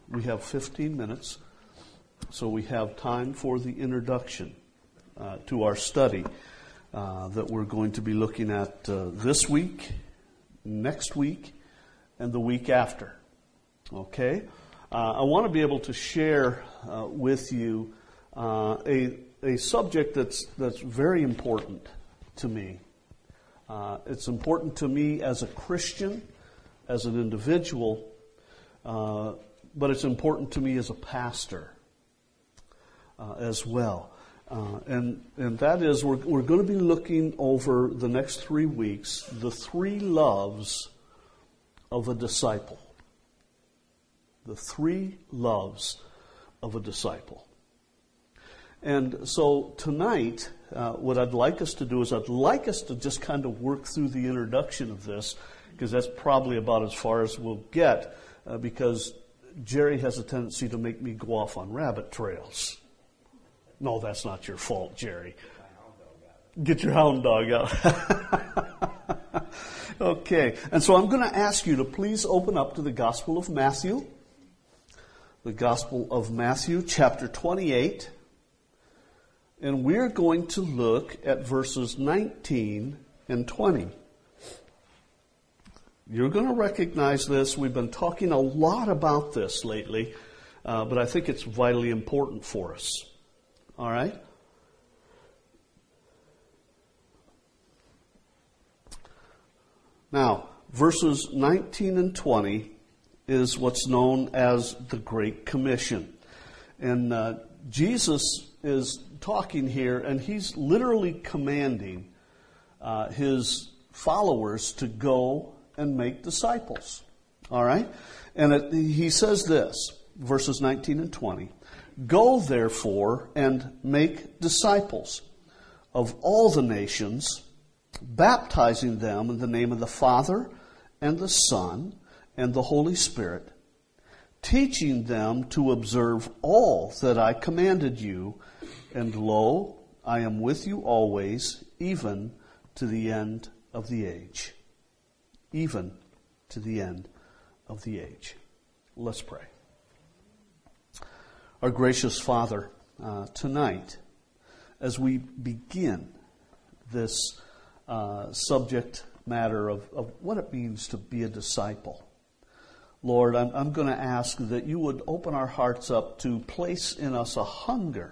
We have 15 minutes, so we have time for the introduction to our study that we're going to be looking at this week, next week, and the week after. Okay? I want to be able to share with you a subject that's very important to me. It's important to me as a Christian, as an individual, but it's important to me as a pastor as well. And that is, we're going to be looking over the next 3 weeks, the 3 loves of a disciple. The 3 loves of a disciple. And so tonight, what I'd like us to do is I'd like us to just kind of work through the introduction of this, because that's probably about as far as we'll get, because Jerry has a tendency to make me go off on rabbit trails. No, that's not your fault, Jerry. Get your hound dog out. Okay, and so I'm going to ask you to please open up to the Gospel of Matthew. The Gospel of Matthew, chapter 28. And we're going to look at verses 19 and 20. You're going to recognize this. We've been talking a lot about this lately, but I think it's vitally important for us. All right? Now, verses 19 and 20 is what's known as the Great Commission. And Jesus is talking here, and he's literally commanding his followers to go and make disciples. All right? And he says this, verses 19 and 20. Go, therefore, and make disciples of all the nations, baptizing them in the name of the Father and the Son and the Holy Spirit, teaching them to observe all that I commanded you, and lo, I am with you always, even to the end of the age. Even to the end of the age. Let's pray. Our gracious Father, tonight, as we begin this subject matter of what it means to be a disciple, Lord, I'm going to ask that you would open our hearts up to place in us a hunger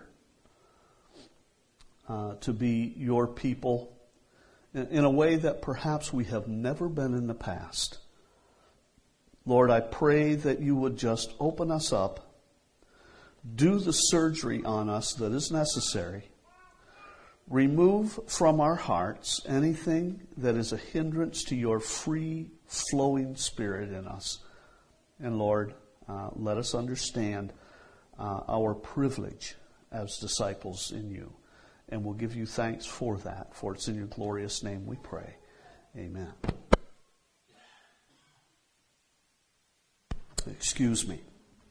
to be your people in a way that perhaps we have never been in the past. Lord, I pray that you would just open us up, do the surgery on us that is necessary, remove from our hearts anything that is a hindrance to your free-flowing Spirit in us. And Lord, let us understand our privilege as disciples in you. And we'll give you thanks for that, for it's in your glorious name we pray. Amen. Excuse me.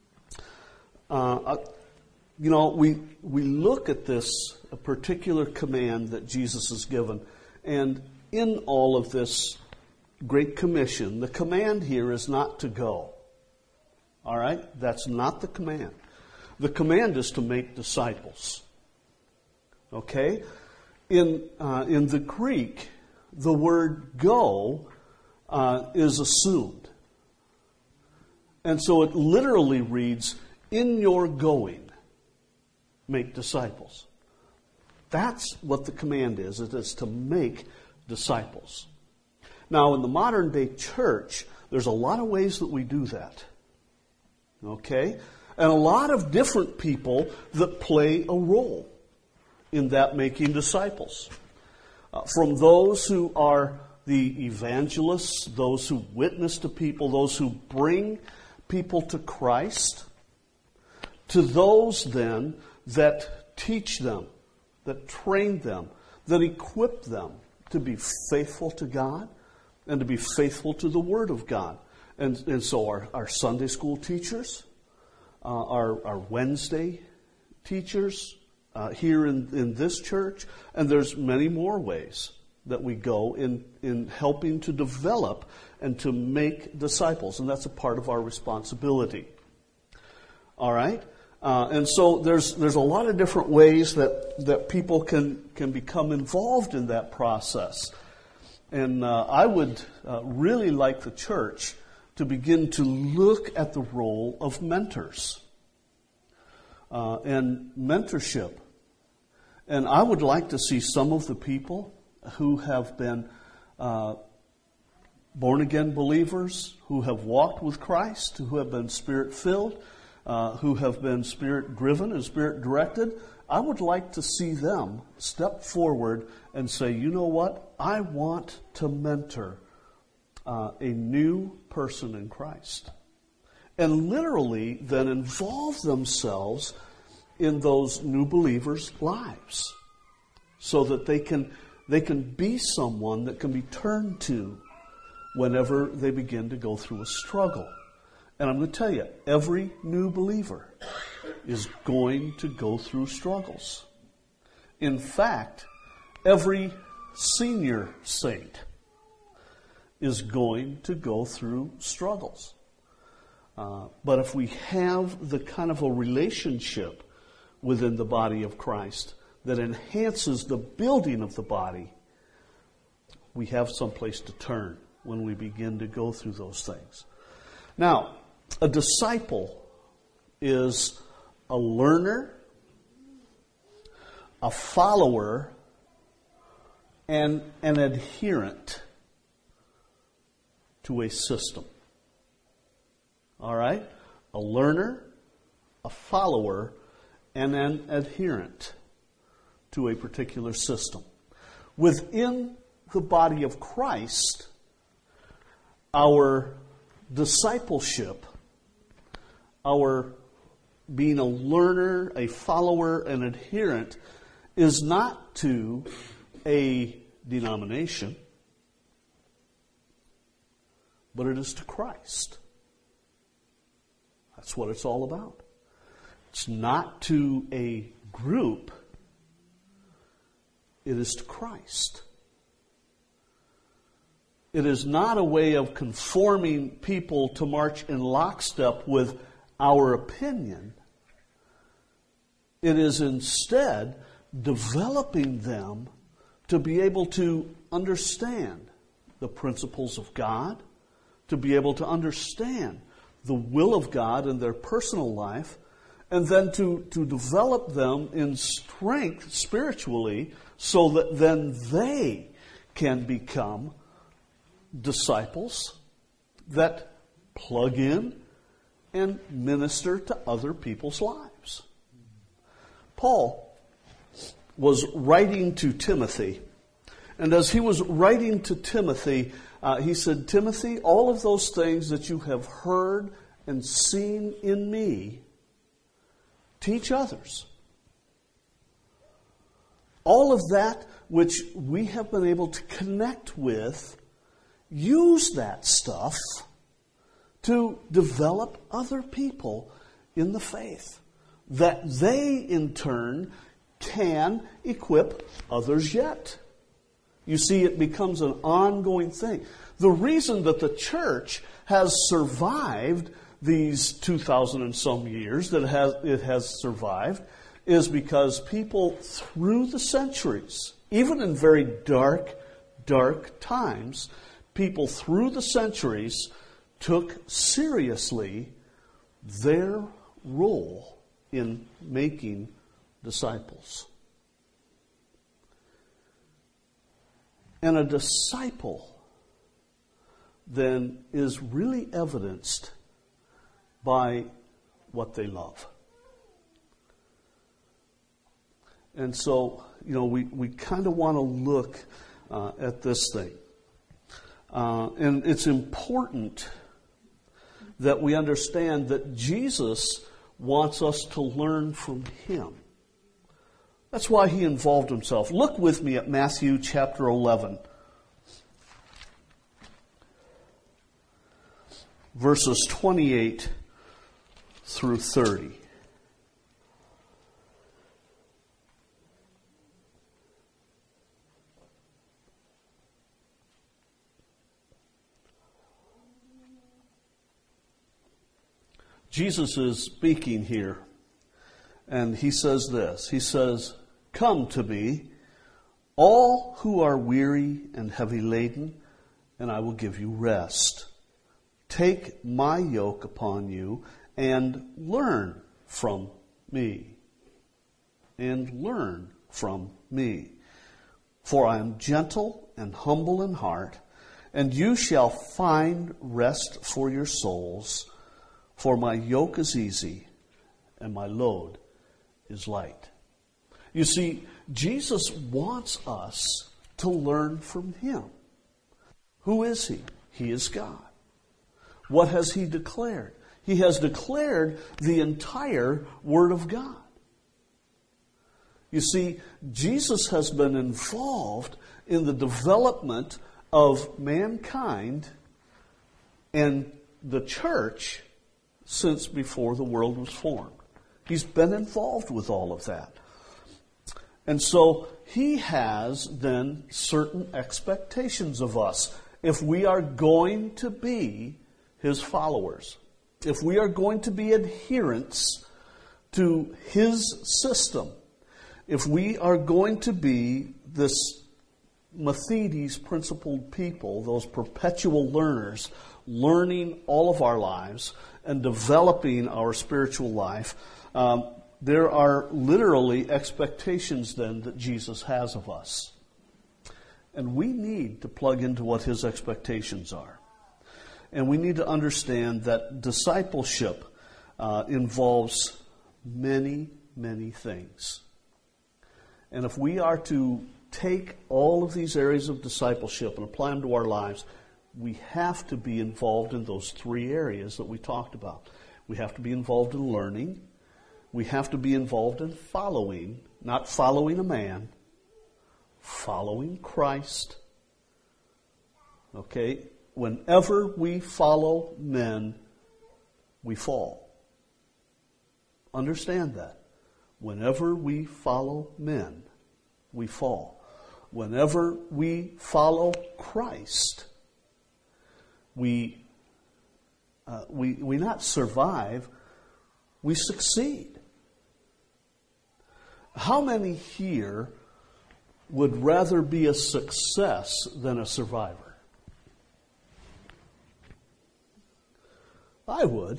We look at this a particular command that Jesus has given, and in all of this Great Commission, the command here is not to go. All right? That's not the command. The command is to make disciples. Okay? In the Greek, the word go is assumed. And so it literally reads, in your going, make disciples. That's what the command is. It is to make disciples. Now, in the modern day church, there's a lot of ways that we do that. Okay? And a lot of different people that play a role in that making disciples. From those who are the evangelists, those who witness to people, those who bring people to Christ, to those then that teach them, that train them, that equip them to be faithful to God and to be faithful to the Word of God. And so our Sunday school teachers, our Wednesday teachers here in this church, and there's many more ways that we go in helping to develop and to make disciples, and that's a part of our responsibility. All right? And so there's a lot of different ways that people can become involved in that process. And I would really like the church to begin to look at the role of mentors and mentorship. And I would like to see some of the people who have been born-again believers, who have walked with Christ, who have been Spirit-filled, who have been Spirit-driven and Spirit-directed. I would like to see them step forward and say, you know what? I want to mentor a new person in Christ. And literally then involve themselves in those new believers' lives so that they can be someone that can be turned to whenever they begin to go through a struggle. And I'm going to tell you, every new believer is going to go through struggles. In fact, every senior saint is going to go through struggles. But if we have the kind of a relationship within the body of Christ that enhances the building of the body, we have some place to turn when we begin to go through those things. Now, a disciple is a learner, a follower, and an adherent to a system. All right? A learner, a follower, and an adherent to a particular system. Within the body of Christ, our discipleship, our being a learner, a follower, an adherent, is not to a denomination, but it is to Christ. That's what it's all about. It's not to a group, it is to Christ. It is not a way of conforming people to march in lockstep with our opinion. It is instead developing them to be able to understand the principles of God, to be able to understand the will of God in their personal life, and then to develop them in strength spiritually so that then they can become disciples that plug in and minister to other people's lives. Paul was writing to Timothy, and as he was writing to Timothy, he said, Timothy, all of those things that you have heard and seen in me, teach others. All of that which we have been able to connect with, use that stuff to develop other people in the faith, that they in turn can equip others yet. You see, it becomes an ongoing thing. The reason that the church has survived these 2,000 and some years that it has survived is because people through the centuries, even in very dark times, people through the centuries took seriously their role in making disciples. And a disciple then is really evidenced by what they love. And so, we kind of want to look at this thing. And it's important that we understand that Jesus wants us to learn from Him. That's why He involved Himself. Look with me at Matthew chapter 11. Verses 28 through 30. Jesus is speaking here, and he says this. He says, "Come to me, all who are weary and heavy laden, and I will give you rest. Take my yoke upon you and learn from me." And learn from me. "For I am gentle and humble in heart, and you shall find rest for your souls. For my yoke is easy and my load is light." You see, Jesus wants us to learn from him. Who is he? He is God. What has he declared? He has declared the entire Word of God. You see, Jesus has been involved in the development of mankind and the church since before the world was formed. He's been involved with all of that. And so he has then certain expectations of us if we are going to be his followers, if we are going to be adherents to his system, if we are going to be this Methodist principled people, those perpetual learners, learning all of our lives and developing our spiritual life, there are literally expectations then that Jesus has of us. And we need to plug into what his expectations are. And we need to understand that discipleship involves many, many things. And if we are to take all of these areas of discipleship and apply them to our lives, we have to be involved in those three areas that we talked about. We have to be involved in learning. We have to be involved in following, not following a man, following Christ. Okay? Whenever we follow men, we fall. Understand that. Whenever we follow men, we fall. Whenever we follow Christ, we not survive, we succeed. How many here would rather be a success than a survivor? I would.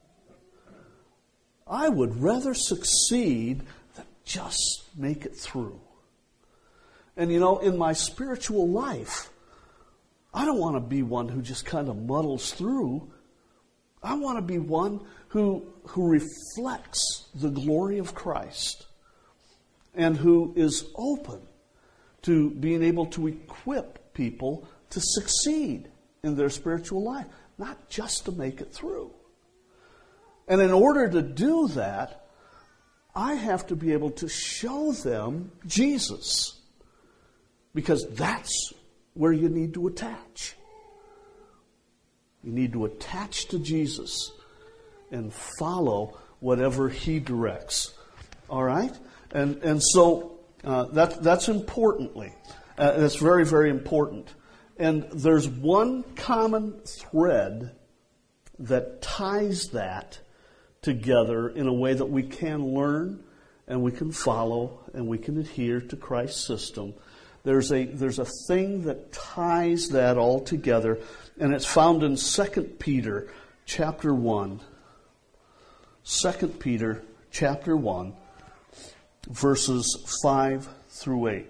I would rather succeed than just make it through. And you know, in my spiritual life, I don't want to be one who just kind of muddles through. I want to be one who reflects the glory of Christ and who is open to being able to equip people to succeed in their spiritual life, not just to make it through. And in order to do that, I have to be able to show them Jesus, because that's where you need to attach. You need to attach to Jesus and follow whatever he directs. All right? And so that's importantly. That's very, very important. And there's one common thread that ties that together in a way that we can learn and we can follow and we can adhere to Christ's system. There's a thing that ties that all together, and it's found in 2 Peter chapter 1. 2 Peter chapter 1, verses 5 through 8.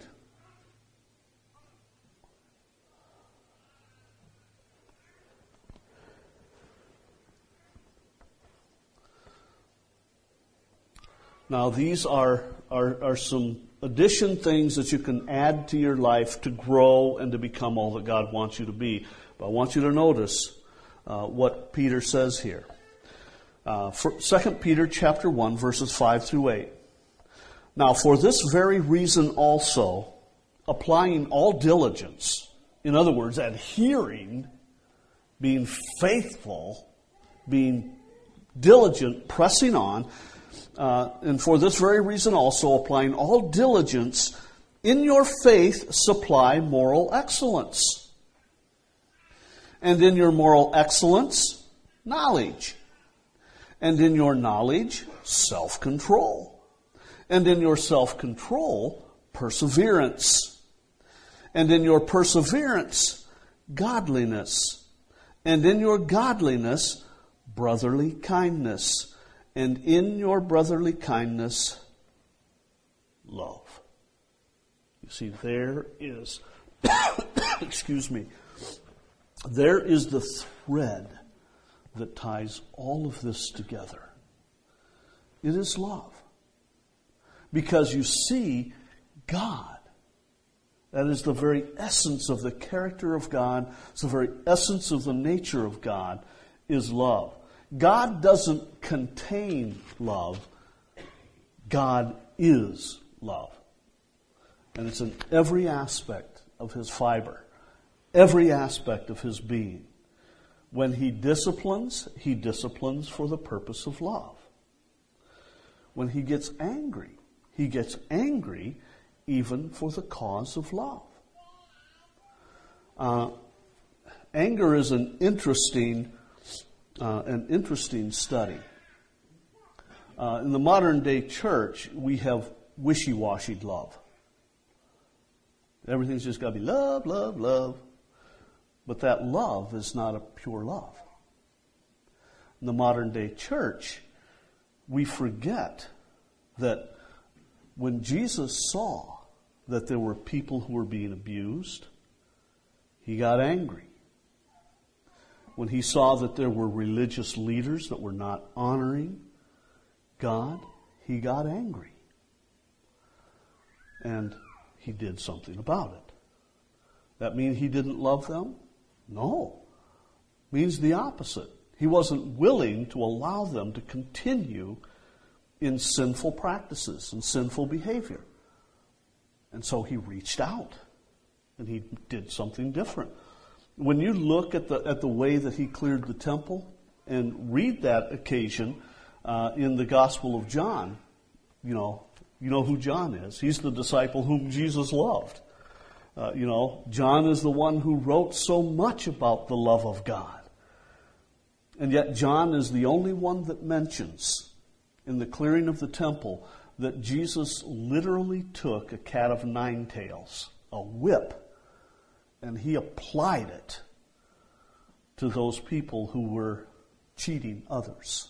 Now these are some addition things that you can add to your life to grow and to become all that God wants you to be. But I want you to notice what Peter says here. 2 Peter chapter 1, verses 5 through 8. Now for this very reason also, applying all diligence, in other words, adhering, being faithful, being diligent, pressing on, and for this very reason also, applying all diligence, in your faith supply moral excellence. And in your moral excellence, knowledge. And in your knowledge, self-control. And in your self-control, perseverance. And in your perseverance, godliness. And in your godliness, brotherly kindness. And in your brotherly kindness, love. You see, there is, excuse me, there is the thread that ties all of this together. It is love. Because you see, God, that is the very essence of the character of God, it's the very essence of the nature of God, is love. God doesn't contain love. God is love. And it's in every aspect of His fiber, every aspect of His being. When He disciplines for the purpose of love. When He gets angry even for the cause of love. Anger is an interesting study. In the modern day church, we have wishy-washy love. Everything's just got to be love, love, love. But that love is not a pure love. In the modern day church, we forget that when Jesus saw that there were people who were being abused, He got angry. When He saw that there were religious leaders that were not honoring God, He got angry. And He did something about it. That mean He didn't love them? No. It means the opposite. He wasn't willing to allow them to continue in sinful practices and sinful behavior. And so He reached out and He did something different. When you look at the way that He cleared the temple and read that occasion in the Gospel of John, you know who John is. He's the disciple whom Jesus loved. John is the one who wrote so much about the love of God. And yet John is the only one that mentions in the clearing of the temple that Jesus literally took a cat of nine tails, a whip, and He applied it to those people who were cheating others.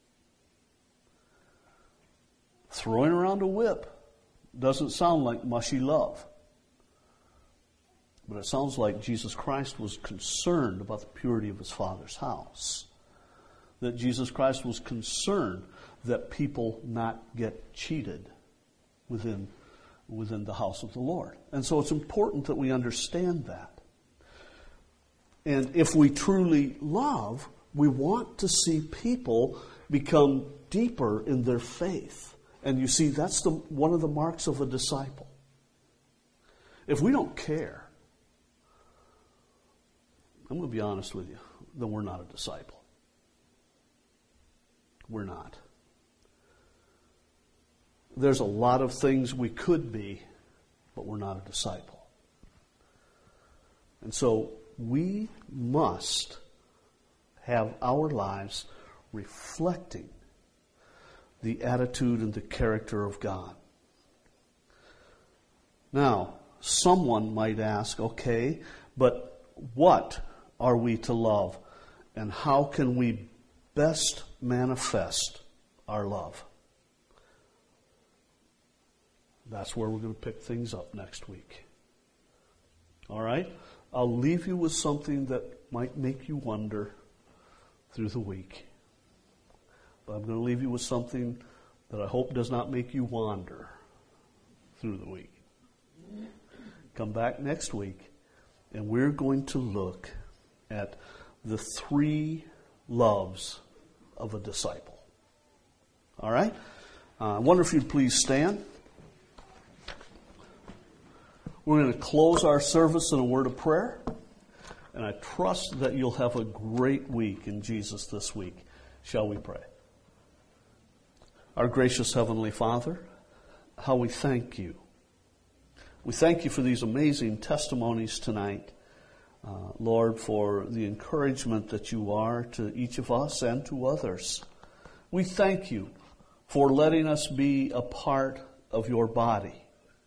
Throwing around a whip doesn't sound like mushy love. But it sounds like Jesus Christ was concerned about the purity of His Father's house. That Jesus Christ was concerned that people not get cheated within the house of the Lord. And so it's important that we understand that. And if we truly love, we want to see people become deeper in their faith. And you see, that's one of the marks of a disciple. If we don't care, I'm going to be honest with you, then we're not a disciple. We're not. There's a lot of things we could be, but we're not a disciple. And so we must have our lives reflecting the attitude and the character of God. Now, someone might ask, okay, but what are we to love? And how can we best manifest our love? That's where we're going to pick things up next week. All right? I'll leave you with something that might make you wonder through the week. But I'm going to leave you with something that I hope does not make you wander through the week. Come back next week, and we're going to look at the 3 loves of a disciple. All right? I wonder if you'd please stand. We're going to close our service in a word of prayer. And I trust that you'll have a great week in Jesus this week. Shall we pray? Our gracious Heavenly Father, how we thank You. We thank You for these amazing testimonies tonight. Lord, for the encouragement that You are to each of us and to others. We thank you for letting us be a part of your body.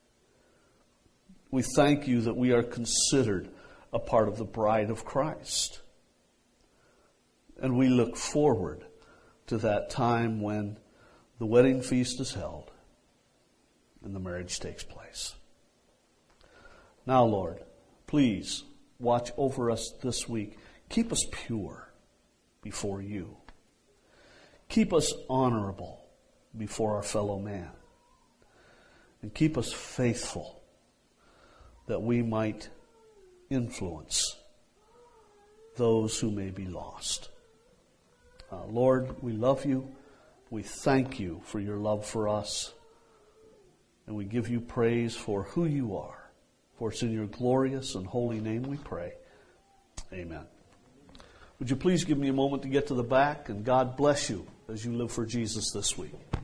We thank you that we are considered a part of the bride of Christ. And we look forward to that time when the wedding feast is held and the marriage takes place. Now, Lord, please watch over us this week. Keep us pure before you. Keep us honorable before our fellow man. And keep us faithful that we might influence those who may be lost. Lord, we love you. We thank you for your love for us. And we give you praise for who you are. For it's in your glorious and holy name we pray. Amen. Would you please give me a moment to get to the back, and God bless you as you live for Jesus this week.